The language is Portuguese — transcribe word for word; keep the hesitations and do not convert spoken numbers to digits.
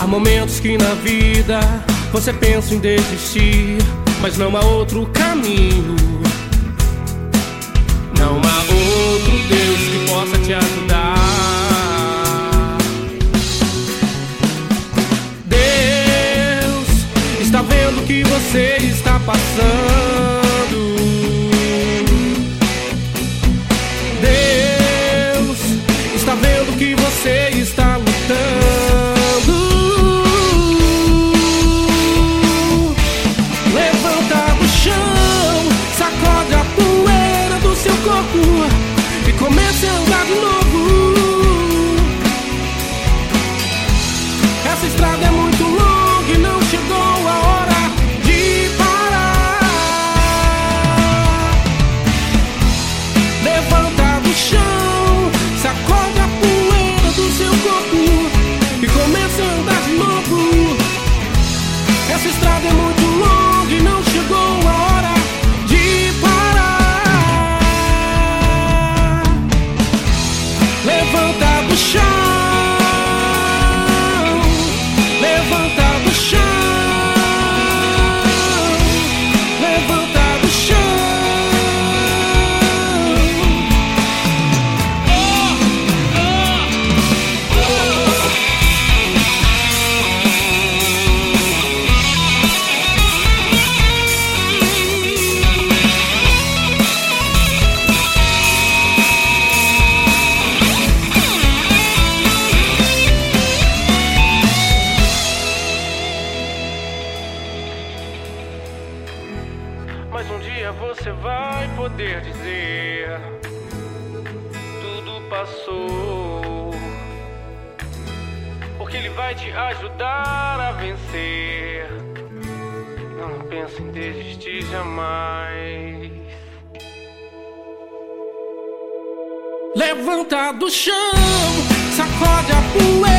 Há momentos que na vida você pensa em desistir, mas não há outro caminho. Não há outro Deus que possa te ajudar. Deus está vendo o que você está passando. Deus está vendo o que você está lutando. Levanta do chão, sacode a poeira do seu corpo e comece a andar de novo. Essa estrada é muito longa e não chegou a hora de parar. Levanta do chão, sacode a poeira do seu corpo e comece a andar de novo. Essa estrada é muito longa e não chegou a hora de parar. Levanta do chão, levanta do chão, levanta do chão. Mas um dia você vai poder dizer: tudo passou, porque ele vai te ajudar a vencer. Não pense em desistir jamais. Levanta do chão, sacode a poeira